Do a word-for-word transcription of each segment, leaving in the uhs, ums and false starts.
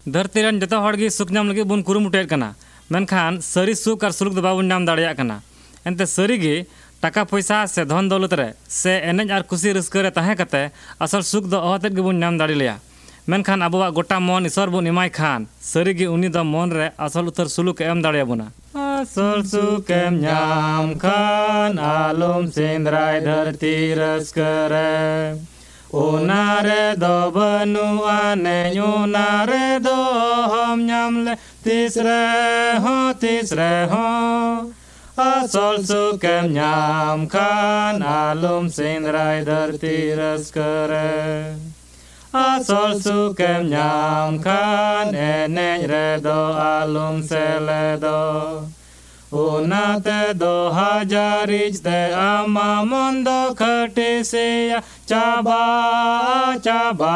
धरती रन जतो हड़ गे सुख नाम लगे बुन कुरुमुटेद कना मेनखान सरी सुख और सुलुक दो बाबुन नाम दाड़िया कना एनते सरी गे टाका पैसा से धन दौलत रे से एनेज और खुशी रस्क रे ताहे कते असल सुख दो अहतेद गे बुन नाम दाड़ी लिया मेनखान अबुआ गोटा मन ईश्वर बुन इमाय खान सरी गे उनी दो मन रे असल उतर सुलुक एम दाड़िया बुना असल सुख एम नाम खान आलम सेंद्राय धरती रस्क रे ओनारे दो बनुआ ने यूनारे दो हम नामले तीसरे हो तीसरे हो असल सुख एम नाम खान आलम सेंद्राय धरती रस्क रे असल सुख एम नाम खान एनेज रे दो आलम सेले दो ओनाते दो हजारिज ते आमा मंदो खटे से चाबा चाबा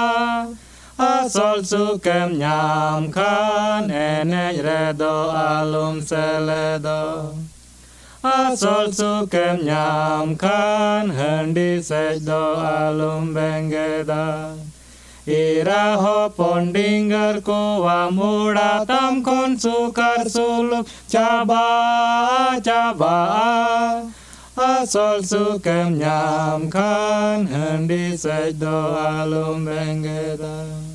असल सुख एम नाम खान एनेज रे दो आलम सेले दो असल सुख एम नाम खान हंडी सेज दो आलम बेंगेदा इरा हो पोंडिंगर को वामुड़ा तम कोन सुकर सुलुक चाबा चाबा असल सुख एम नाम खान हंडी सेज दो आलम बेंगेदा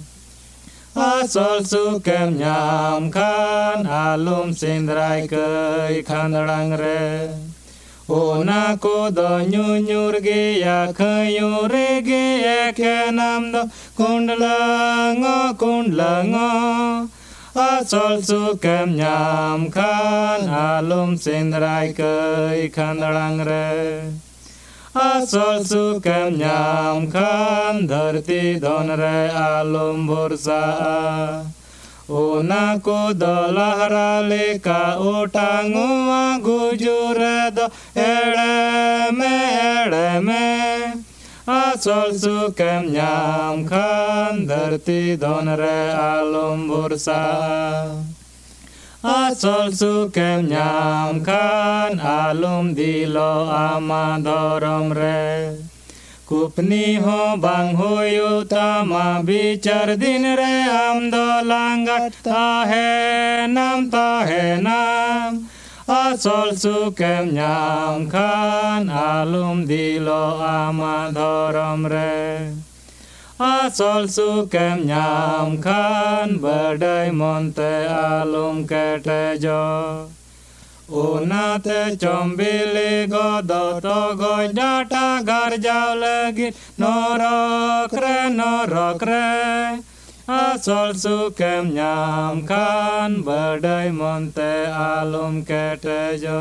असल सुख एम नाम खान आलम सेंद्राय कई खानड़ांग रे ओना को दो न्यूर गे या खयूर गे एके नाम दो कुंडलंगो कुंडलंगो असल सुख एम नाम खान आलम सेंद्राय कई खानड़ांग रे असल सुख एम नाम खान धरती धन रे आलम भरसा ओना को दो लहरा लेका ओटांगुआ गुजुर दो एड़े में एड़े में असल सुख एम नाम खान धरती धन रे आलम भरसा असल सुख एम नाम खान आलम दिलो आमा धरम रे कुपनी हो बांग होयो तामा बिचार दिन रे आम दो लांगत ताहे नाम ताहे नाम असल सुख एम नाम खान आलम दिलो आमा धरम रे असल सुख एम नाम खान बड़ाई मनते आलम केटे जो ओनाते चम्बिले गदो तो गज डाटा घर जाओ लगी नरक रे नरक रे असल सुख एम नाम खान बड़ाई मनते आलम केटे जो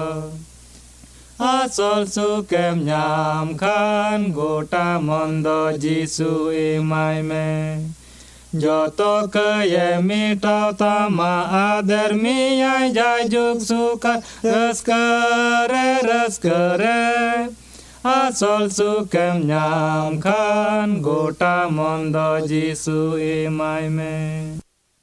असल सुख एम नाम खान गोटा मंदो जीसु इमाय में जोतो कये मिटाओ तामा आदर मियाय जाय जुग सुख रस करे रस करे असल सुख एम नाम खान गोटा मंदो जीसु इमाय में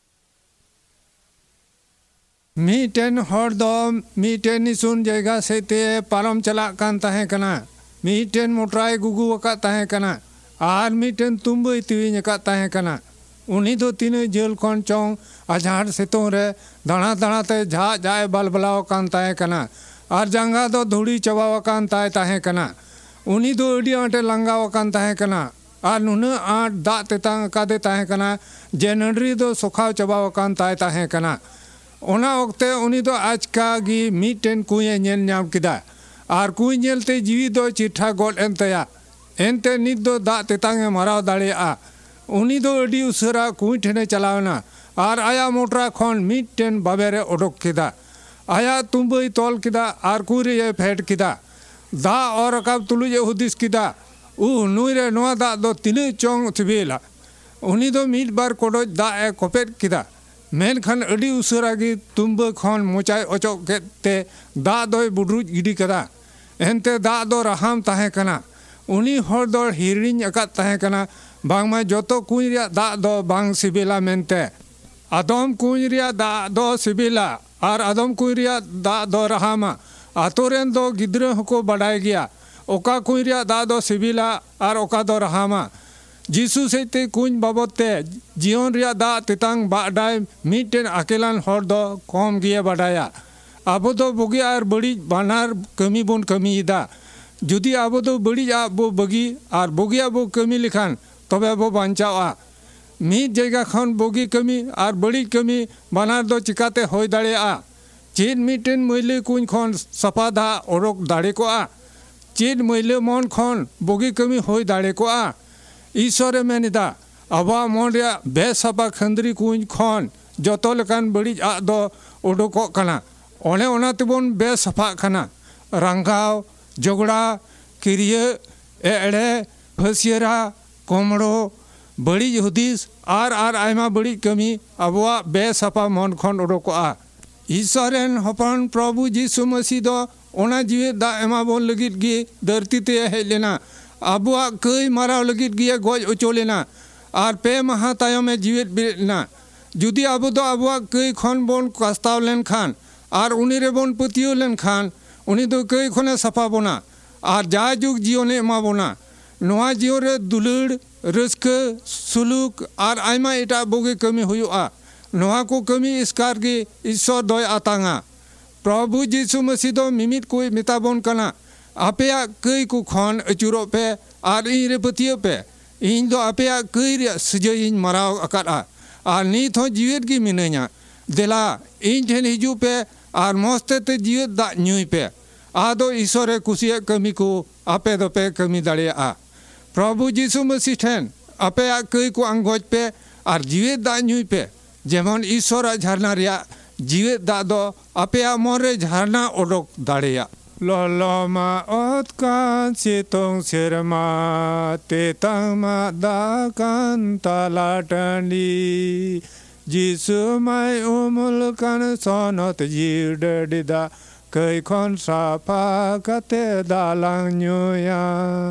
मीटेन हर दो मीटेन निसुन जगह से ते पारम चला कान ताहे कना मीटेन मोटराय गुगु वका ताहे कना आर मीटेन तुम्बई तिविन का ताहे कना उन्हीं दो तीन जेल खन चौं आझाड़ सितों रे दाना दाना ते झा जाए बलबलाव कान ताहे कना और जंगा दो धूड़ी चबाव कान ताहे ताहे कना उन्हीं दो अड़ी आटे लंगाव कान ताहे कना और नुना आट दा तेतांग कादे ताहे कना जे नडरी दो सुखाव चबाव कान ताहे ताहे कना ओना वक्ते उन्हीं दो आज का गी मीटेन कुए नेल नाम किदा और कुए नेल ते जीवी दो चिट्ठा गोल एंतया एंते नित दो दा तेतांगे मराव दाड़िया उन्हीं दो अड़ी उसरा कुई ठेने चलावना और आया मोटरा खन मीटेन बाबेरे ओडोक किदा आया तुम्बई तोल किदा और कुरे ये फेट किदा दा और कब तुलुज हुदिस किदा उ नुरे नोआ दा दो तिने चोंग थिबेला उन्हीं दो मीट बार कोडो दा ए कोपेट किदा मेन खन अड़ी उसरा गी तुम्ब खन मोचाय ओचोक केते दा दोय बुडरुज गिडी कदा एनते दा दो रहाम ताहे कना उन्हीं हर दो हिरिन अकात ताहे कना बांगमा जोतो कुई रिया दा दो बांग सिबिला मेनते आदम कुई रिया दा दो सिबिला और आदम कुई रिया दा दो रहामा आतोरेन दो गिद्रे हको बडाय गया ओका कुई रिया दा दो सिबिला और ओका दो रहामा जीसु सेते कुछ बाबत ते जीवन रिया दा तेतांग बाडाय मीटेन अकेलान हर दो कम गिया बाडाया आबो दो बुगी आर बड़ी बानार कमी बोन कमी इदा जुदी आबो दो बड़ी आबो बगी आर बुगी आबो कमी लिखान तबे आबो बांचावा मीट जगह खन बुगी कमी आर बड़ी कमी बानार दो चिकाते होय दाड़ेया चेद मीटेन मैले कुछ खन सफा दा ओरक दाड़े को आ चेद मैले मन खन बुगी कमी होय दाड़े को आ ईश्वरे मेनिदा आबा मन रे बेसफा खंदरी कुछ खन जतो लेकान बड़ी आ दो उडोको कना ओने ओना तेबोन बेसफा कना रंगाव झगड़ा किरिया एड़े फसियरा कोमड़ो बड़ी हुदिस आर आर आयमा बड़ी कमी आबवा बेसफा मन खन उडोको आ ईश्वरेन हपन प्रभु जीसु मसीह दो ओना जीवे दा एमा बोन लगित गे धरती ते हेज लेना आबुआ कई माराव लगित गिया गज उचो लेना आर पे माहा तायमे जीवित बिना जुदी आबो दो आबुआ कई खन बोन कास्ताव लेन खान आर उनी रे बोन पतियो लेन खान उनी दो कई खने सफा बोना आर जा जुग जीवने एमा बोना नोआ जीव रे दुलड़ रस्क सुलुक आर आयमा एटा बोगे कमी हुयुआ नोआ को कमी इसकार गे ईश्वर दय आतांगा प्रभु जीसु मसीह दो मिमित कोई मिताबोन कना आपेया कई को खन अचुरो पे आर इन रे पतियो पे इन दो आपेया कई रे सजय इन मराव अकादा आर नीत हो जीवित की मिनया देला इन ठेन हिजू पे आर मस्ते ते जीवित दा न्युई पे आदो ईश्वरे कुसिया कमी को आपे दो पे कमी दाड़ेया प्रभु जीसु मसीह ठेन आपेया कई को अंगोज पे आर जीवित दा न्युई पे जेमन ईश्वर झरना रिया जीवित दा दो आपेया मोरे झरना ओडोक दाड़ेया Lalma otkan sitong sirma tetama dakan talatandi jisu mai umulkan sonot jidedida kai kon sapa kate dalang nyuya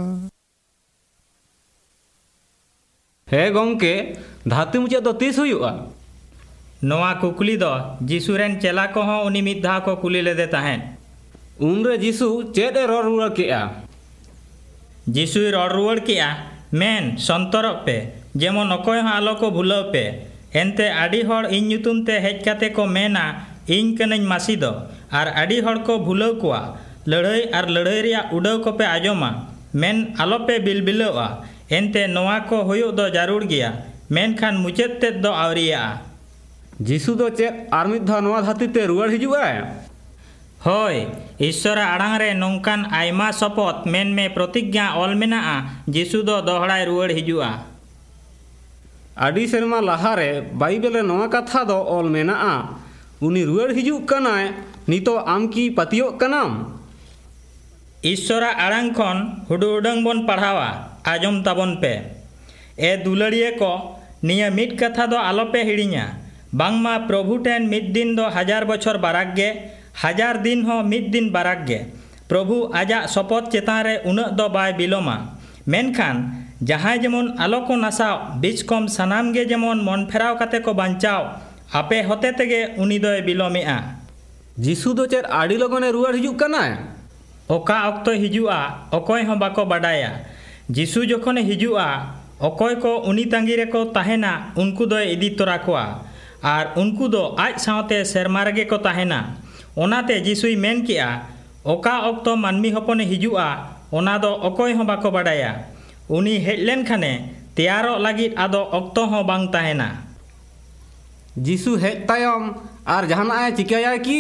हे गंके धातु मुचे दो तीस हुआ नोआ कुकुली दो जीसुरेन चेला को हो उनी मिद धा को कुली लेदे ताहेन उनरे जीसु चेद रड़ रुआड़ केआ जीसु रड़ रुआड़ केआ मेन संतरक पे जेमन अकय हो आलो को भुलाव पे एनते आडी हड़ इन ᱧᱩᱛᱩᱢ ते हेज काते को मेना इन कनኝ मासी दो आर आडी हड़ को भुलाव कोआ लड़ाई आर लड़ाई रिया उड़ाव को पे आजोमा मेन आलो पे बिलबिलवा एनते नोआ को होयो दो जारुड़ गया मेनखान मुचेद ते दो आवरिया जीसु दो चेद आर मिद धा नोआ धाती ते रुआड़ हिजुआ होय ईश्वर आड़ांग रे नोंकान आयमा सपत मेन में प्रतिज्ञा ऑल मेना जीसु दो दोहड़ाय रुआड़ हिजुआ आडी सेरमा लाहारे बाइबल रे नोआ कथा दो ऑल मेना उनी रुआड़ हिजुक कनाय नितो आम की पतियो कनाम ईश्वर आड़ांग खन हुडु उडंग बोन पढ़ावा आजम ताबन पे ए दुलड़िए को निया मिट कथा दो आलो पे हिड़िया बांगमा प्रभु टेन मिद दिन दो हजार बछर बाराक गे हजार दिन हो मिद दिन बाराक गे प्रभु आजा सपत चेतान रे उनक दो बाय बिलोमा मेनखान जहां जेमन आलो को नासाव बीच कम सनाम गे जेमन मन फेराव काते को बांचाव आपे होते तेगे उनी दोय बिलोमेआ जीसु दो चेद आडी लगने रुआड़ हिजुक कनाय ओका अक्तो हिजुआ अकय हो बाको बाडाया जीसु जखने हिजुआ अकय को उनी तांगी रे को ताहेना उनको दोय इदी तोरा कोआ आर उनको दो आज सावते सेरमा रेगे को ताहेना ओनाते जीसुई मेन किया ओका अक्तो मानमी हपने हिजुआ ओना दो अकय हो बाको बाडाया उनी हेज लेन खाने तैयारो लागित आदो अक्तो हो बांग ताहेना जीसु हेज तायम आर जहानाय चिकाया की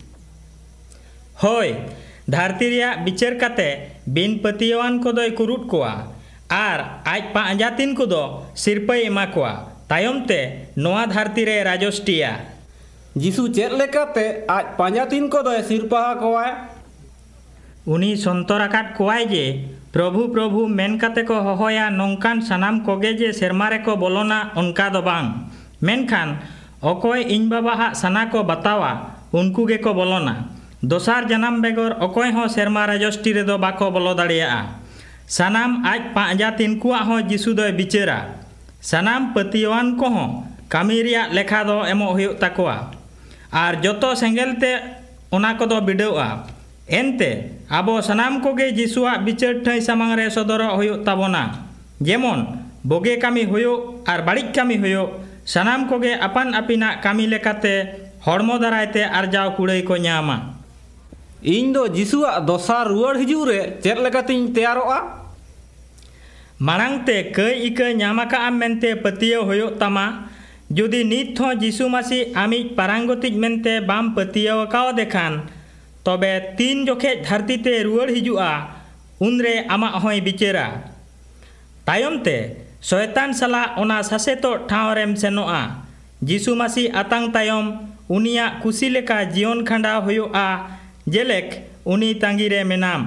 होय धरती रिया बिचार काते बिन पतियवान को दोय कुरुट कोआ आर आज पांजातिन को दो सिरपय एमा कोआ तायम ते नोआ धरती रे राजोष्टिया जीसु चेद लेकाते आज पांजातिन को दोय सिरपा कोआ उनी संतराकाट कोआय जे प्रभु प्रभु मेन काते को होहोया नोंकान सनाम कोगे जे सेरमा रे को बोलोना उनका दो बांग मेनखान अकय इन बाबा हा सना को बतावा उनको गे को बोलोना दोसार जनाम बेगर अकय हो सेरमा राजोष्टि रे दो बाको बोलो दाड़िया सनाम आज पांजा तिनकुआ हो जीसु दो बिचारा सनाम पतियवान को हो कामी रिया लेखा दो एमो हुयुग ताकोआ आर जतो सेंगेलते ओना को दो बिडौआ एनते आबो सनाम कोगे जीसुआ बिचार ठै सामांग रे सदर हुयुग ताबोना जेमन boge kami hoyo ar barik kami hoyo sanam koge apan apina kami lekate hormo darayte arjaw kulay ko nyama. ᱤᱧ ᱫᱚ ᱡᱤᱥᱩᱣᱟᱜ ᱫᱚᱥᱟᱨ ᱨᱩᱣᱟᱹᱲ ᱦᱤᱡᱩᱜ ᱨᱮ ᱪᱮᱫ ᱞᱮᱠᱟᱛᱤᱧ ᱛᱮᱭᱟᱨᱚᱜᱼᱟ? ᱢᱟᱲᱟᱝᱛᱮ ᱠᱟᱹᱭ ᱤᱠᱟᱹ ᱧᱟᱢᱟᱠᱟᱜ ᱟᱢ ᱢᱮᱱᱛᱮ ᱯᱟᱹᱛᱭᱟᱹᱣ ᱦᱩᱭᱩᱜ ᱛᱟᱢᱟ᱾ ᱡᱩᱫᱤ ᱱᱤᱛ ᱦᱚᱸ ᱡᱤᱥᱩ ᱢᱟᱥᱤ ᱟᱢᱤᱡ ᱯᱟᱨᱟᱝᱜᱚᱛᱤᱡ ᱢᱮᱱᱛᱮ ᱵᱟᱢ ᱯᱟᱹᱛᱭᱟᱹᱣ ᱟᱠᱟᱣᱫᱮ ᱠᱷᱟᱱ ᱛᱚᱵᱮ ᱛᱤᱱ ᱡᱚᱠᱷᱮᱡ ᱫᱷᱟᱹᱨᱛᱤᱛᱮ ᱨᱩᱣᱟᱹᱲ ᱦᱤᱡᱩᱜᱼᱟ ᱩᱱᱨᱮ ᱟᱢᱟᱜ ᱦᱚᱸᱭ ᱵᱤᱪᱟᱹᱨᱟ᱾ ᱛᱟᱭᱚᱢᱛᱮ ᱥᱚᱭᱛᱟᱱ ᱥᱟᱞᱟᱜ ᱚᱱᱟ ᱥᱟᱥᱮᱛᱚᱜ ᱴᱷᱟᱶ ᱨᱮᱢ ᱥᱮᱱᱚᱜᱼᱟ᱾ ᱡᱤᱥᱩ ᱢᱟᱥᱤ ᱟᱛᱟᱝ ᱛᱟᱭᱚᱢ ᱩᱱᱤᱭᱟᱜ ᱠᱩᱥᱤ ᱞᱮᱠᱟ ᱡᱤᱭᱚᱱ ᱠᱷᱟᱸᱰᱟᱣ ᱦᱩᱭᱩᱜᱼᱟ ᱡᱮᱞᱮᱠ ᱩᱱᱤ ᱛᱟᱺᱜᱤᱨᱮ ᱢᱮᱱᱟᱢ᱾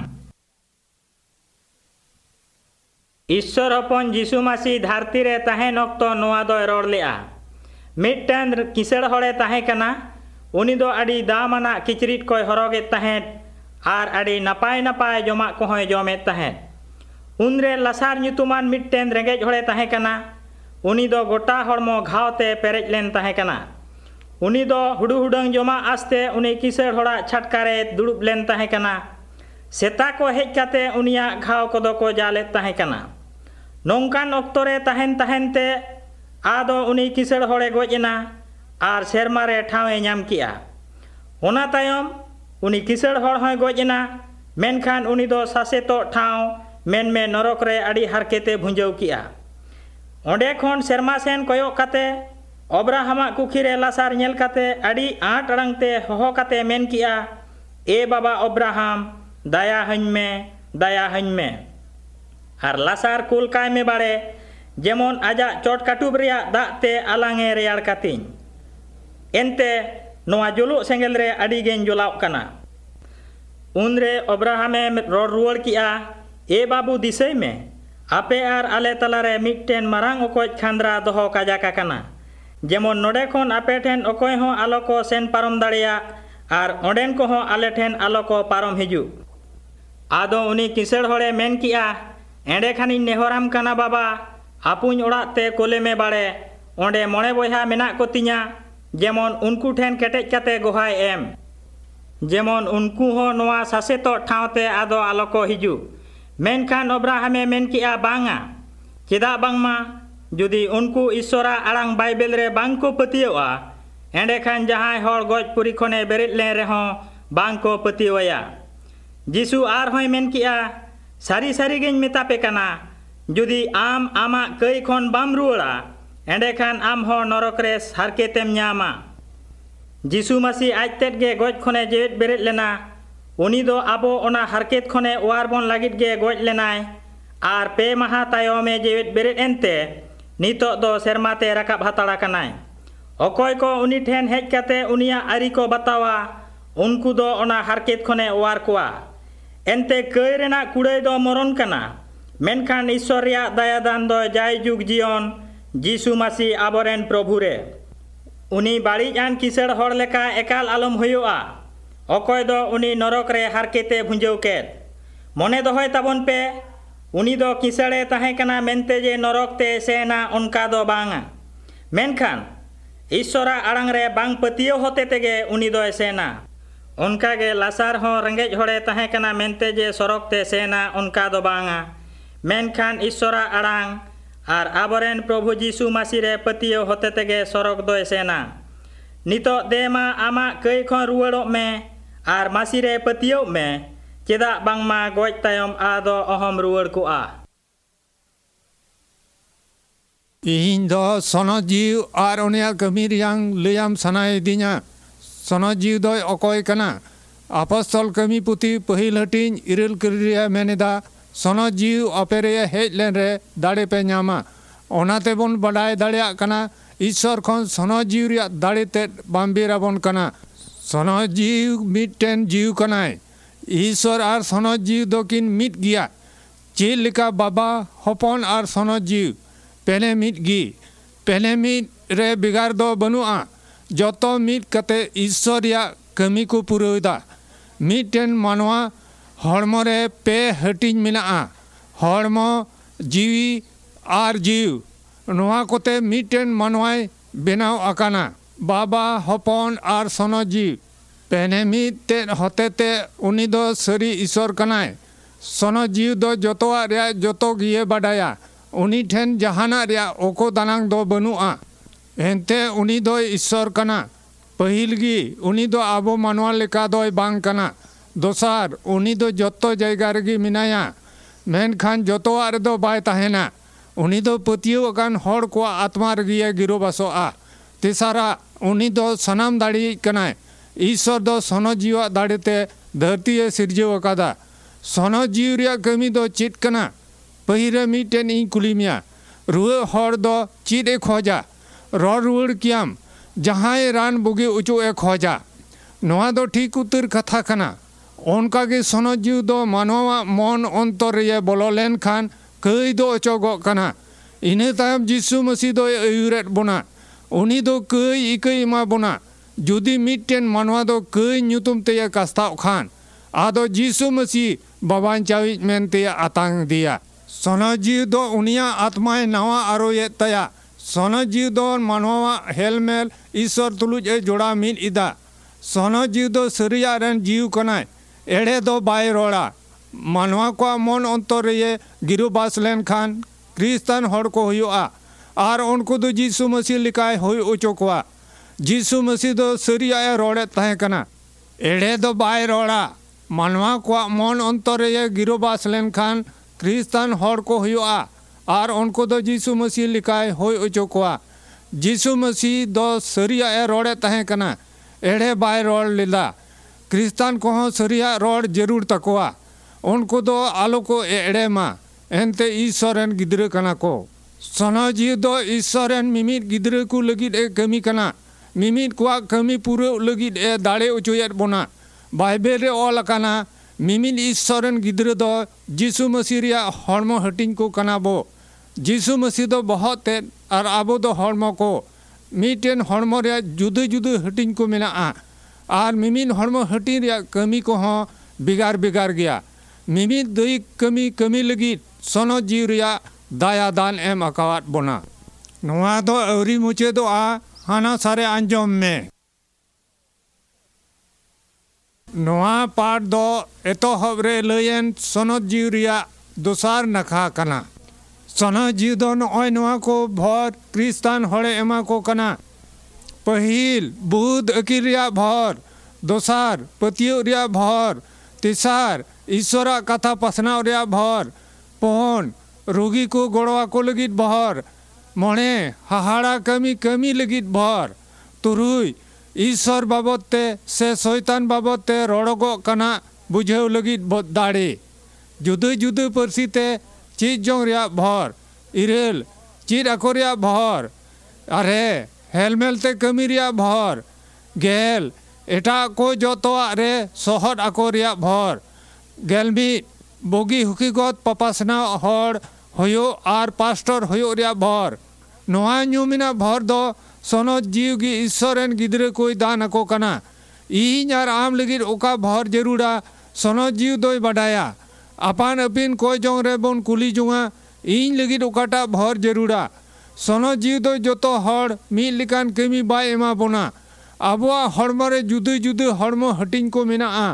ᱤᱥᱥᱚᱨ ᱦᱚᱯᱚᱱ ᱡᱤᱥᱩ ᱢᱟᱥᱤ ᱫᱷᱟᱹᱨᱛᱤ ᱨᱮ ᱛᱟᱦᱮᱱ ᱚᱠᱛᱚ ᱱᱚᱣᱟ ᱫᱚᱭ ᱨᱚᱲ ᱞᱮᱜᱼᱟ᱾ ᱢᱤᱫᱴᱟᱝ ᱠᱤᱥᱟᱹᱬ ᱦᱚᱲᱮ ᱛᱟᱦᱮᱸ ᱠᱟᱱᱟ᱾ ᱩᱱᱤ ᱫᱚ ᱟᱹᱰᱤ ᱫᱟᱢᱟᱱᱟᱜ ᱠᱤᱪᱨᱤᱡ ᱠᱚᱭ ᱦᱚᱨᱚᱜᱮᱫ ᱛᱟᱦᱮᱸᱫ ᱟᱨ ᱟᱹᱰᱤ ᱱᱟᱯᱟᱭ ᱱᱟᱯᱟᱭ ᱡᱚᱢᱟᱜ ᱠᱚᱦᱚᱸᱭ ᱡᱚᱢᱮᱫ ᱛᱟᱦᱮᱸᱫ᱾ ᱩᱱᱨᱮ ᱞᱟᱥᱟᱨ ᱧᱩᱛᱩᱢᱟᱱ ᱢᱤᱫᱴᱮᱱ ᱨᱮᱸᱜᱮᱡ ᱦᱚᱲᱮ ᱛᱟᱦᱮᱸ ᱠᱟᱱᱟ᱾ ᱩᱱᱤ ᱫᱚ ᱜᱚᱴᱟ ᱦᱚᱲᱢᱚ ᱜᱷᱟᱣᱛᱮ ᱯᱮᱨᱮᱡ ᱞᱮᱱ ᱛᱟᱦᱮᱸ ᱠᱟᱱᱟ᱾ ᱩᱱᱤ ᱫᱚ ᱦᱩᱰᱩ ᱦᱩᱰᱟᱹᱝ ᱡᱚᱢᱟᱜ ᱟᱥᱛᱮ ᱩᱱᱤ ᱠᱤᱥᱟᱹᱬ ᱦᱚᱲᱟᱜ ᱪᱷᱟᱴᱠᱟᱨᱮ ᱫᱩᱲᱩᱵ ᱞᱮᱱ ᱛᱟᱦᱮᱸ ᱠᱟᱱᱟ᱾ ᱥᱮᱛᱟ ᱠᱚ ᱦᱮᱡ ᱠᱟᱛᱮ ᱩᱱᱤᱭᱟᱜ ᱜᱷᱟᱣ ᱠᱚᱫᱚ ᱠᱚ ᱡᱟᱞᱮᱫ ᱛᱟᱦᱮᱸ ᱠᱟᱱᱟ᱾ ᱱᱚᱝᱠᱟᱱ ᱚᱠᱛᱚ ᱨᱮ ᱛᱟᱦᱮᱱ ᱛᱟᱦᱮᱱᱛᱮ ᱟᱫᱚ ᱩᱱᱤ ᱠᱤᱥᱟᱹᱬ ᱦᱚᱲᱮ ᱜᱚᱡ ᱮᱱᱟ ᱟᱨ ᱥᱮᱨᱢᱟ ᱨᱮ ᱴᱷᱟᱶᱮ ᱧᱟᱢ ᱠᱮᱜᱼᱟ᱾ ᱚᱱᱟ ᱛᱟᱭᱚᱢ ᱩᱱᱤ ᱠᱤᱥᱟᱹᱬ ᱦᱚᱲ ᱦᱚᱸᱭ ᱜᱚᱡ ᱮᱱᱟ, ᱢᱮᱱᱠᱷᱟᱱ ᱩᱱᱤ ᱫᱚ ᱥᱟᱥᱮᱛᱚᱜ ᱴᱷᱟᱶ ᱢᱮᱱᱢᱮ ᱱᱚᱨᱚᱠ ᱨᱮ ᱟᱹᱰᱤ ᱦᱟᱨᱠᱮᱛᱮ ᱵᱷᱩᱸᱡᱟᱹᱣ ᱠᱮᱜᱼᱟ᱾ ᱚᱸᱰᱮ ᱠᱷᱚᱱ ᱥᱮᱨᱢᱟ ᱥᱮᱱ ᱠᱚᱭᱚᱜ ᱠᱟᱛᱮ ᱚᱵᱨᱟᱦᱟᱢᱟᱜ ᱠᱩᱠᱷᱤᱨᱮ ᱞᱟᱥᱟᱨ ᱧᱮᱞ ᱠᱟᱛᱮ ᱟᱹᱰᱤ ᱟᱸᱴ ᱟᱲᱟᱝᱛᱮ ᱦᱚᱦᱚ ᱠᱟᱛᱮ ᱢᱮᱱ ᱠᱮᱜᱼᱟ, ᱮ ᱵᱟᱵᱟ ᱚᱵᱨᱟᱦᱟᱢ, ᱫᱟᱭᱟ ᱦᱟᱹᱧ ᱢᱮ, ᱫᱟᱭᱟ ᱦᱟᱹᱧ ᱢᱮ ᱟᱨ ᱞᱟᱥᱟᱨ ᱠᱩᱞ ᱠᱟᱭ ᱢᱮ ᱵᱟᱲᱮ, ᱡᱮᱢᱚᱱ ᱟᱡᱟᱜ ᱪᱚᱴ ᱠᱟᱹᱴᱩᱵ ᱨᱮᱭᱟᱜ ᱫᱟᱜ ᱛᱮ ᱟᱞᱟᱝᱮ ᱨᱮᱭᱟᱲ ᱠᱟᱹᱛᱤᱧ᱾ ᱮᱱᱛᱮ ᱱᱚᱣᱟ ᱡᱩᱞᱩᱜ ᱥᱮᱸᱜᱮᱞ ᱨᱮ ᱟᱹᱰᱤ ᱜᱮᱧ ᱡᱚᱞᱟᱣ ᱠᱟᱱᱟ᱾ ᱩᱱᱨᱮ ᱚᱵᱨᱟᱦᱟᱢᱮ ᱨᱚᱲ ᱨᱩᱣᱟᱹᱲ ᱠᱮᱜᱼᱟ, ᱮ ᱵᱟᱹᱵᱩ ᱫᱤᱥᱟᱹᱭ ᱢᱮ, ᱟᱯᱮ ᱟᱨ ᱟᱞᱮ ᱛᱟᱞᱟᱨᱮ ᱢᱤᱫᱴᱮᱱ ᱢᱟᱨᱟᱝ ᱚᱠᱚᱡ ᱠᱷᱟᱸᱫᱽᱨᱟ ᱫᱚᱦᱚ ᱠᱟᱡᱟᱠ ᱟᱠᱟᱱᱟ, ᱡᱮᱢᱚᱱ ᱱᱚᱰᱮ ᱠᱷᱚᱱ ᱟᱯᱮ ᱴᱷᱮᱱ ᱚᱠᱚᱭ ᱦᱚᱸ ᱟᱞᱚ ᱠᱚ ᱥᱮᱱ ᱯᱟᱨᱚᱢ ᱫᱟᱲᱮᱭᱟᱜ ᱟᱨ ᱚᱸᱰᱮᱱ ᱠᱚᱦᱚᱸ ᱟᱞᱮ ᱴᱷᱮᱱ ᱟᱞᱚ ᱠᱚ ᱯᱟᱨᱚᱢ ᱦᱤᱡᱩᱜ᱾ ᱟᱫᱚ ᱩᱱᱤ ᱠᱤᱥᱟᱹᱬ ᱦᱚᱲᱮ ᱢᱮᱱ ᱠᱮᱜᱼᱟ, ᱮᱸᱰᱮ ᱠᱷᱟᱱᱤᱧ ᱱᱮᱦᱚᱨᱟᱢ ᱠᱟᱱᱟ ᱵᱟᱵᱟ, ᱟᱯᱩᱧ ᱚᱲᱟᱜ ᱛᱮ ᱠᱳᱞᱮᱢᱮ ᱵᱟᱲᱮ, ᱚᱸᱰᱮ ᱢᱚᱬᱮ ᱵᱚᱭᱦᱟ ᱢᱮᱱᱟᱜ ᱠᱚᱛᱤᱧᱟ, ᱡᱮᱢᱚᱱ ᱩᱱᱠᱩ ᱴᱷᱮᱱ ᱠᱮᱴᱮᱡ ᱠᱟᱛᱮ ᱜᱚᱦᱟᱭ ᱮᱢ, ᱡᱮᱢᱚᱱ ᱩᱱᱠᱩ ᱦᱚᱸ ᱱᱚᱣᱟ ᱥᱟᱥᱮᱛᱚᱜ ᱴᱷᱟᱶᱛᱮ ᱟᱫᱚ ᱟᱞᱚ ᱠᱚ ᱦᱤᱡᱩᱜ᱾ ᱢᱮᱱᱠᱷᱟᱱ ᱚᱵᱨᱟᱦᱟᱢᱮ ᱢᱮᱱ ᱠᱮᱜᱼᱟ, ᱵᱟᱝᱟ, ᱪᱮᱫᱟᱜ ᱵᱟᱝᱢᱟ ᱡᱩᱫᱤ ᱩᱱᱠᱩ ᱤᱥᱥᱚᱨᱟᱜ ᱟᱲᱟᱝ ᱵᱟᱭᱵᱮᱞ ᱨᱮ ᱵᱟᱝ ᱠᱚ ᱯᱟᱹᱛᱭᱟᱹᱣᱼᱟ, ᱮᱸᱰᱮᱠᱷᱟᱱ ᱡᱟᱦᱟᱸᱭ ᱦᱚᱲ ᱜᱚᱡ ᱯᱩᱨᱤ ᱠᱷᱚᱱᱮ ᱵᱮᱨᱮᱫ ᱞᱮᱱ ᱨᱮᱦᱚᱸ ᱵᱟᱝ ᱠᱚ ᱯᱟᱹᱛᱭᱟᱹᱣᱟᱭᱟ᱾ ᱡᱤᱥᱩ ᱟᱨᱦᱚᱸᱭ ᱢᱮᱱ ᱠᱮᱜᱼᱟ, ᱥᱟᱹᱨᱤ ᱥᱟᱹᱨᱤᱜᱤᱧ ᱢᱮᱛᱟᱯᱮ ᱠᱟᱱᱟ, ᱡᱩᱫᱤ ᱟᱢ ᱟᱢᱟᱜ ᱠᱟᱹᱭ ᱠᱷᱚᱱ ᱵᱟᱢ ᱨᱩᱣᱟᱹᱲᱟ, ᱮᱸᱰᱮᱠᱷᱟᱱ ᱟᱢ ᱦᱚᱸ ᱱᱚᱨᱚᱠ ᱨᱮ ᱦᱟᱨᱠᱮᱛᱮᱢ ᱧᱟᱢᱟ᱾ ᱡᱤᱥᱩ ᱢᱟᱥᱤ ᱟᱡᱛᱮᱫ ᱜᱮ ᱜᱚᱡ ᱠᱷᱚᱱᱮ ᱡᱮᱣᱮᱫ ᱵᱮᱨᱮᱫ ᱞᱮᱱᱟ᱾ ᱩᱱᱤ ᱫᱚ ᱟᱵᱚ ᱚᱱᱟ ᱦᱟᱨᱠᱮᱛ ᱠᱷᱚᱱᱮ ᱚᱣᱟᱨ ᱵᱚᱱ ᱞᱟᱹᱜᱤᱫ ᱜᱮ gᱚᱡ ᱞᱮᱱᱟᱭ ᱟᱨ ᱯᱮ ᱢᱟᱦᱟ ᱛᱟᱭᱚᱢᱮ ᱡᱮᱣᱮᱫ ᱵᱮᱨᱮᱫ ᱮᱱᱛᱮ ᱱᱤᱛᱚᱜ ᱫᱚ ᱥᱮᱨᱢᱟᱛᱮ ᱨᱟᱠᱟᱵ ᱦᱟᱛᱟᱲ ᱟᱠᱟᱱᱟᱭ᱾ ᱚᱠᱚᱭ ᱠᱚ ᱩᱱᱤ ᱴᱷᱮᱱ ᱦᱮᱡ ᱠᱟᱛᱮ ᱩᱱᱤᱭᱟᱜ ᱟᱹᱨᱤ ko ᱵᱟᱛᱟᱣᱟ, ᱩᱱᱠᱩ ᱫᱚ ᱚᱱᱟ ᱦᱟᱨᱠᱮᱛ ᱠᱷᱚᱱᱮ ᱚᱣᱟᱨ ᱠᱚᱣᱟ᱾ ᱮᱱᱛᱮ ᱠᱟᱹᱭ ᱨᱮᱱᱟᱜ ᱠᱩᱲᱟᱹᱭ ᱫᱚ ᱢᱚᱨᱚᱱ ᱠᱟᱱᱟ, ᱢᱮᱱᱠᱷᱟᱱ ᱤᱥᱥᱚᱨ ᱨᱮᱭᱟᱜ ᱫᱟᱭᱟ ᱫᱟᱱ ᱫᱚ ᱡᱟᱭ ᱡᱩᱜᱽ ᱡᱤᱭᱚᱱ ᱡᱤᱥᱩ ᱢᱟᱥᱤ ᱟᱵᱚᱨᱮᱱ ᱯᱨᱚᱵᱷᱩ ᱨᱮ᱾ ᱩᱱᱤ ᱵᱟᱹᱲᱤᱡ ᱟᱱ ᱠᱤᱥᱟᱹᱬ ᱦᱚᱲ ᱞᱮᱠᱟ ᱮᱠᱟᱞ ᱟᱞᱚᱢ ᱦᱩᱭᱩᱜᱼᱟ, ᱚᱠᱚᱭ ᱫᱚ ᱩᱱᱤ ᱱᱚᱨᱚᱠ ᱨᱮ ᱦᱟᱨᱠᱮᱛᱮ ᱵᱷᱩᱸᱡᱟᱹᱣ ᱠᱮᱫ᱾ ᱢᱚᱱᱮ ᱫᱚᱦᱚᱭ ᱛᱟᱵᱚᱱ ᱯᱮ, ᱩᱱᱤ ᱫᱚ ᱠᱤᱥᱟᱹᱬᱮ ᱛᱟᱦᱮᱸ ᱠᱟᱱᱟ ᱢᱮᱱᱛᱮ ᱡᱮ ᱱᱚᱨᱚᱠ ᱛᱮ ᱥᱮᱱᱟ ᱚᱱᱠᱟ ᱫᱚ ᱵᱟᱝᱟ, ᱢᱮᱱᱠᱷᱟᱱ ᱤᱥᱥᱚᱨᱟᱜ ᱟᱲᱟᱝ ᱨᱮ ᱵᱟᱝ ᱯᱟᱹᱛᱭᱟᱹᱣ ᱦᱚᱛᱮ ᱛᱮᱜᱮ ᱩᱱᱤ ᱫᱚᱭ ᱥᱮᱱᱟ᱾ ᱚᱱᱠᱟᱜᱮ ᱞᱟᱥᱟᱨ ᱦᱚᱸ ᱨᱮᱸᱜᱮᱡ ᱦᱚᱲᱮ ᱛᱟᱦᱮᱸ ᱠᱟᱱᱟ ᱢᱮᱱᱛᱮ ᱡᱮ ᱥᱚᱨᱚᱠ ᱛᱮ ᱥᱮᱱᱟ ᱚᱱᱠᱟ ᱫᱚ ᱵᱟᱝᱟ, ᱢᱮᱱᱠᱷᱟᱱ ᱤᱥᱥᱚᱨᱟᱜ ᱟᱲᱟᱝ ᱟᱨ ᱟᱵᱚᱨᱮᱱ ᱯᱨᱚᱵᱷᱩ ᱡᱤᱥᱩ ᱢᱟᱥᱤ ᱨᱮ ᱯᱟᱹᱛᱭᱟᱹᱣ ᱦᱚᱛᱮ ᱛᱮᱜᱮ ᱥᱚᱨᱚᱠ ᱫᱚᱭ ᱥᱮᱱᱟ᱾ ᱱᱤᱛᱚᱜ ᱫᱮ ᱢᱟ ᱟᱢᱟᱜ ᱠᱟᱹᱭ ᱠᱷᱚᱱ ᱨᱩᱣᱟᱹᱲᱚᱜ ᱢᱮ ᱟᱨ ᱢᱟᱥᱤ ᱨᱮ ᱯᱟᱹᱛᱭᱟᱹᱣ ᱢᱮ, ᱪᱮᱫᱟᱜ ᱵᱟᱝᱢᱟ ᱜᱚᱡ ᱛᱟᱭᱚᱢ ᱟᱫᱚ ọᱦᱚᱢ ᱨᱩᱣᱟᱹᱲ ᱠᱚᱜᱼᱟ᱾ ᱤᱧ ᱫᱚ ᱥᱚᱱᱚ ᱡᱤᱣ ᱟᱨ ᱩᱱᱤᱭᱟᱜ ᱠᱟᱹᱢᱤ ᱨᱮᱭᱟᱝ ᱞᱟᱹᱭᱟᱢ ᱥᱟᱱᱟᱭᱮᱫᱤᱧᱟ᱾ ᱥᱚᱱᱚ ᱡᱤᱣ ᱫᱚᱭ ᱚᱠᱚᱭ ᱠᱟᱱᱟ? ᱟᱯᱚᱥᱛᱚᱞ ᱠᱟᱹᱢᱤ ᱯᱩᱛᱷᱤ ᱯᱟᱹᱦᱤᱞ ᱦᱟᱹᱴᱤᱧ ᱤᱨᱟᱹᱞ ᱠᱟᱹᱨᱤ ᱢᱮᱱᱮᱫᱟ, ᱥᱚᱱᱚ ᱡᱤᱣ ᱟᱯᱮ ᱨᱮ ᱦᱮᱡ ᱞᱮᱱ ᱨᱮ ᱫᱟᱲᱮ ᱯᱮ ᱧᱟᱢᱟ᱾ ᱚᱱᱟ ᱛᱮᱵᱚᱱ ᱵᱟᱰᱟᱭ ᱫᱟᱲᱮᱭᱟᱜ ᱠᱟᱱᱟ ᱤᱥᱥᱚᱨ ᱠᱷᱚᱱ ᱥᱚᱱᱚ ᱡᱤᱣ ᱨᱮᱭᱟᱜ ᱫᱟᱲᱮ ᱛᱮᱫ ᱵᱟᱢᱵᱮᱨ ᱟᱵᱚᱱ ᱠᱟᱱᱟ᱾ ᱥᱚᱱᱚ ᱡᱤᱣ ᱢᱤᱫᱴᱮᱱ ᱡᱤᱣ ᱠᱟᱱᱟᱭ᱾ ᱤᱥᱥᱚᱨ ᱟᱨ ᱥᱚᱱᱚ ᱡᱤᱣ ᱫᱚᱠᱤᱱ ᱢᱤᱫ ᱜᱮᱭᱟ᱾ ᱪᱮᱫ ᱞᱮᱠᱟ ᱵᱟᱵᱟ, ᱦᱚᱯᱚᱱ ᱟᱨ ᱥᱚᱱᱚ ᱡᱤᱣ ᱯᱮᱱᱮ ᱢᱤᱫ ᱜᱮ, ᱯᱮᱱᱮ ᱢᱤᱫ ᱨᱮ ᱵᱷᱮᱜᱟᱨ ᱫᱚ ᱵᱟᱹᱱᱩᱜᱼᱟ᱾ ᱡᱚᱛᱚ ᱢᱤᱫ ᱠᱟᱛᱮ ᱤᱥᱥᱚᱨ ᱨᱮᱭᱟᱜ ᱠᱟᱹᱢᱤ ᱠᱚ ᱯᱩᱨᱟᱹᱣᱮᱫᱟ᱾ ᱢᱤᱫᱴᱮᱱ ᱢᱟᱱᱣᱟ ᱦᱚᱲᱢᱚ ᱨᱮ ᱯᱮ ᱦᱟᱹᱴᱤᱧ ᱢᱮᱱᱟᱜᱼᱟ, ᱦᱚᱲᱢᱚ, ᱡᱤᱣᱤ ᱟᱨ ᱡᱤᱣ᱾ ᱱᱚᱣᱟ ᱠᱚᱛᱮ ᱢᱤᱫᱴᱮᱱ ᱢᱟᱱᱣᱟᱭ ᱵᱮᱱᱟᱣ ᱟᱠᱟᱱᱟ, ᱵᱟᱵᱟ, ᱦᱚᱯᱚᱱ ᱟᱨ ᱥᱚᱱᱚ ᱡᱤᱣ᱾ ᱯᱮᱱᱮ ᱢᱤᱫ ᱛᱮᱫ ᱦᱚᱛᱮ ᱛᱮ उनी दो सरी ईश्वर कनाय। सोनो जीव दो जोतोआ रे जोतो गिये बाडाया उनी ठेन जहाना रिया ओको दानांग दो बनुआ एनते उनी दो ईश्वर कना पहिल गी उनी दो आबो मानवा लेका दो बांग कना दोसार उनी दो जत्तो जायगा रेगी मिनाया मेनखान जतोआ रेदो बाय ताहेना उनी दो पतियो अकान हर को आत्मा रेगी गिरोबासोआ तेसारा उनी दो सनाम दाड़ी कनाय ईश्वर दो सोनो जीवा दाड़ेते धरती सिरजेव अकादा सोनो जीव रिया कमी दो चित कना पहिरे मीटेन इन कुलिमिया रुए हर दो चित ए खोजा रॉ रुड़ कियाम जहां रान बुगे उचो ए खोजा नोआ दो ठीक उतर कथा कना उनका के सोनो जीव दो मानवा मन अंतर रे बोलो लेन खान कई दो अचोगो कना इने तायम जिसु मसीह दो अयुरेट बोना उनी दो कई इकई मा बोना जुदी मिटेन मानवा दो कई न्यूतुम ते कास्ता खान आदो जिसु मसीह बाबान चावी मेनते आतांग दिया सोनो जीव दो उनिया आत्माए नवा आरो ये तया सोनो जीव दो मानवा हेलमेल ईश्वर तुलुज ए जोड़ा मिल इदा सोनो जीव दो सरिया रन जीव कनाय एड़े दो बाय रोड़ा मानवा को मन अंतर ये गिरुबास लेन खान क्रिस्तान हर को हुआ आर उनको दो जीसु मसीह लिखाए हुई उचोकवा जीसु मसीह दो सरिया रोड़े तहे कना एड़े दो बाय रोड़ा मानवा को मन अंतर ये गिरुबास लेन खान क्रिस्तान हर को हुआ आर उनको दो जीसु मसीह लिखाए हुई उचोकवा जीसु मसीह दो सरिया रोड़े तहे कना एड़े बाय रोड़ लिदा क्रिस्तान को सरिया रोड़ जरूर तकवा उनको दो आलो को एड़े मा एनते ईश्वरन गिद्रे कना को सोनो जी दो ईश्वरन मिमित गिद्रे को लगित ए कमी कना मिमित को कमी पूरे लगित ए दाड़े उचोयत बोना बाइबल रे ऑल कना मिमित ईश्वरन गिद्रे दो जीसु मसीह रिया हर्मो हटिंग को कना बो जीसु मसीह दो बहुत ते और आबो दो हर्मो को मीटेन हर्मो रिया जुदे जुदे हटिंग को मेना आ आर मिमिन हर्मो हटिंग रिया कमी को हाँ बिगार बिगार गया मिमित दई कमी कमी लगी सोनो जीव रिया दाया दान एम अकावात बोना नोआ दो अवरी मुचे दो आ हाना सारे अंजोम में नोआ पाठ दो एतो हबरे लयन सोनो जीव रिया दोसार नखा कना सोनो जीव दो नोय नोआ को भर क्रिस्तान हड़े एमा को कना पहिल बुध अकिल रिया भर दोसार पतियो रिया भर तीसार ईश्वरा कथा पसनाव रिया भर पोन रोगी को गोड़वा को लगित भर मणे हाहाड़ा कमी कमी लगित भर तुरुई ईश्वर बाबते से शैतान बाबते रोड़गो कना बुझेव लगित दाड़े जुदे जुदे परसीते चीज जोंग रिया भर इरेल चीज अको रिया भर अरे हेलमेल ते कमी रिया भर गेल एटा को जोतोआ रे सोहद अको रिया भर गेल मी बोगी हुकीगत पपासना हर होयो आर पास्टर होयो रिया भर नोआ न्यूमिना भर दो सोनो जीव की ईश्वरन गिद्रे कोई दान अको कना इन यार आम लगित ओका भर जरूरा सोनो जीव दोय बडाया अपान अपिन कोई जोंग रे बोन कुली जुंगा इन लगित ओकाटा भर जरूरा सोनो जीव दो जोतो हड़ मी लिकान कमी बाय एमा बोना आबुआ हड़मो रे जुदे जुदे हड़मो हटिंग को मेना आ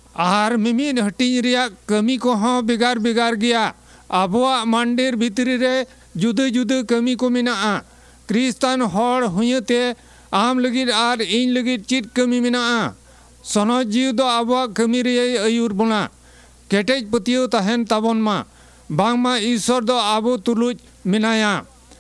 आर मिमिन हटिंग रिया कमी को हाँ बिगार बिगार गया आबुआ मंदिर भितरी रे जुदे जुदे कमी को मेना आ क्रिस्तान हड़ हुयते आम लगित आर इन लगित चित कमी मेना आ सोनो जीव दो आबुआ कमी रे अयुर बोना केटेज पतियो तहन ताबन मा बांग मा ईश्वर दो आबो तुलुज मिनाया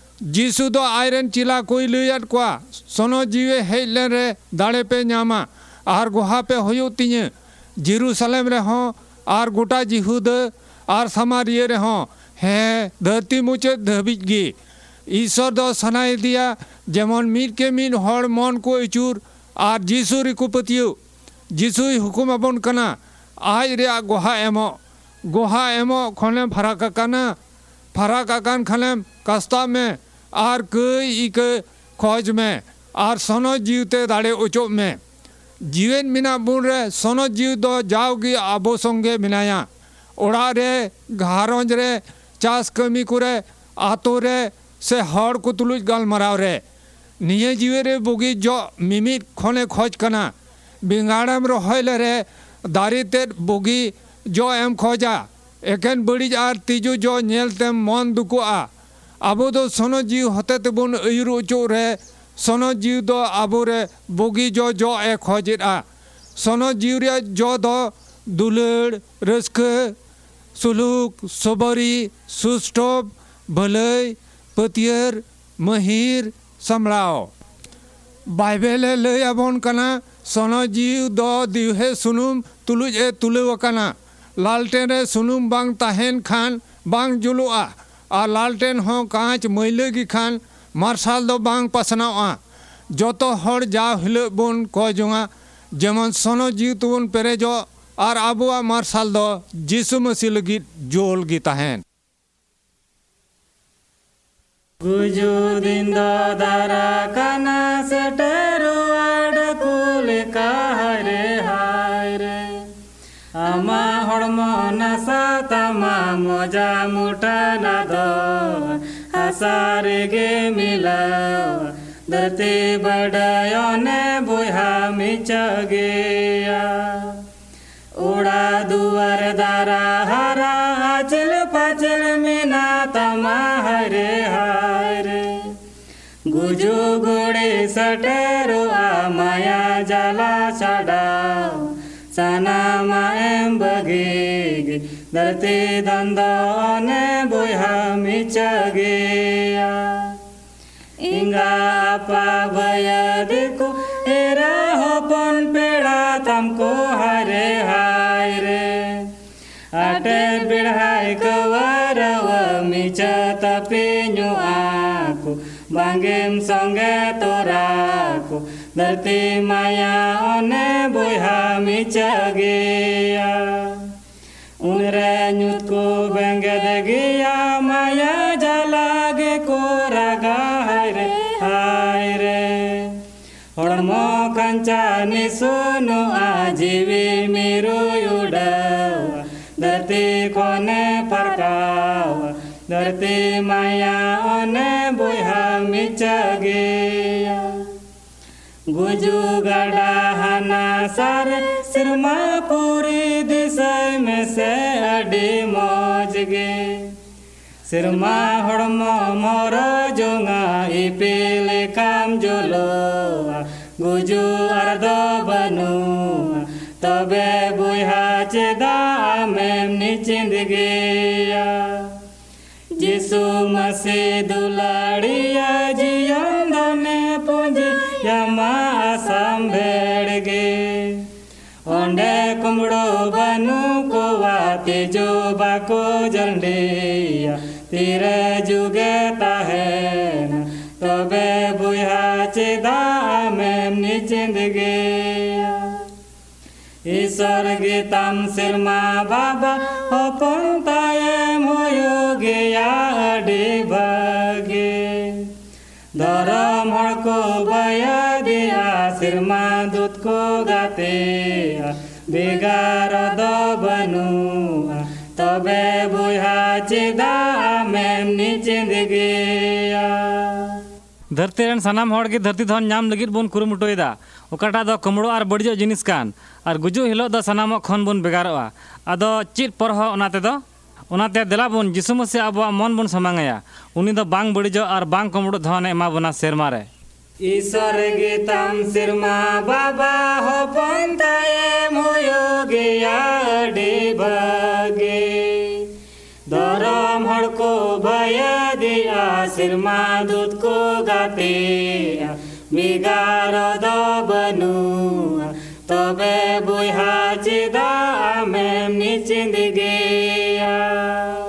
जीसु दो आयरन चिला कोई लुयात क्वा सोनो जीवे हेले रे दाड़े पे न्यामा आर गुहा पे होयो तिnye जेरूसलेम रे हों आर गोटा जिहुद आर समारिये रे हों है धरती मुचे धबिज गी ईश्वर दो सनाई दिया जेमन मीट के मीट हड़ मन को इचूर आर जीसु रे को पतियो जीसु हुकुम अपन कना आज रे गुहा एमो गुहा एमो खने फराक कना फराक अकान खने कस्ता में आर कई इक खोज में आर सोनो जीवते दाड़े उचो में जीवन मिना बुन रे सोनो जीव दो जाओगी आबो संगे मिनाया ओड़ा रे घारोंज रे चास कमी कुरे आतो रे से हड़ को तुलुज गाल मराव रे निये जीवे रे बुगी जो मिमित खोने खोज कना बिंगाड़म रो होइले रे दारी ते बुगी जो एम खोजा एकेन बड़ी आर तीजू जो नेलते मन दुकुआ आबो दो सोनो जीव होते तेबन अयुर उचो रे सोनो जीव दो आबो रे बोगी जो जो ए खोजेदा सोनो जीव रे जो दो दुलड़ रस्के सुलुक सबरी सुस्टोब भलई पतियर महिर समलाओ बाइबेले लय आबोन कना सोनो जीव दो दिवहे सुनुम तुलुज ए तुलुव कना लालटेन रे सुनुम बांग ताहेन खान बांग जुलुआ आ लालटेन हो कांच मैलगी खान मार्शाल दो बांग पसनाओआ जोतो हर जा हिलो बोन को जोंगा जेमन सोनो जीव तुबन पेरेजो और आबुआ मार्शाल दो यीशु मसीह लगी जोल गी ताहेन गुजु दिन दो दारा काना सेटेरो आड़ कुल काहरे हायरे आमा हड़मो नसा तमा मोजा मुटा ना दो हसारे गे मिलाओ धरती बड़ायो ने बुहा मिचगेया उड़ा दुआर दारा हरा आचल पाचल मीना तमा हरे हायरे गुजु गुड़ी सटेरो आ माया जला चढ़ाओ सना माएम बगेग धरती दंदो ने बुहा मिचगेया इंगा आपा भया देखो हेरा होपन पेड़ा तमको हरे हायरे आटे बिढ़ाई कवरव मिचा तपिन्यो आको बांगेम संगे तोराको धरती माया ओने बुहा मिचगेया उनरे न्यूत को बेंगे देगिया माया जलागे को रागा हायरे हायरे हड़मो कंचा निसुनो आजीवी मेरो युडावा धरती कोने परकावा धरती माया ओने बुहा मिचगेया गुजु गड़ा हना सारे सिरमा पूरी दिशाई में से अडी मौज गे सिरमा हड़मो मोरो जोंगा इपिल काम जोलो गुजु अर्दो बनु तबे बुहा चेदा मेम निचिंद गया यीशु मसीह दुलाड़िया जियन दने पुंजी यमा संभेड़ गे ओंडे कुमड़ो बनु को वाते जो बाको जंडेया तेरे जुगे ताहेन तबे बुहा चेदा मेम निचिंद गया ईश्वर गीतम सिरमा बाबा होपन तायम होयो गया अडी भागे धरम हड़ को बया दिया सिरमा दूत को गाते बेगार दो बनु तबे बुहा चेदा मेम निचिंद गया धरती रन सनाम हड़ के धरती धन नाम लगित बोन कुरुमुटोयदा ओकाटा दो कमड़ो और बड़ियो जिनिस कान और गुजु हिलो दो सनाम खन बोन बेगारोआ आदो चित परह ओनाते दो ओनाते देला बोन यीशु मसीह आबो मन बोन समांगया उनी दो बांग बड़िजो और बांग कमड़ो धन एमा बोना सेरमा रे ईश्वर गीतम सिरमा बाबा होपन तायम होयो गया अडी भागे धरम हड़ को भया दिया सिरमा दूत को गाते बिगार दो बनु तबे बुहा चेदा मेम निचिंद गया।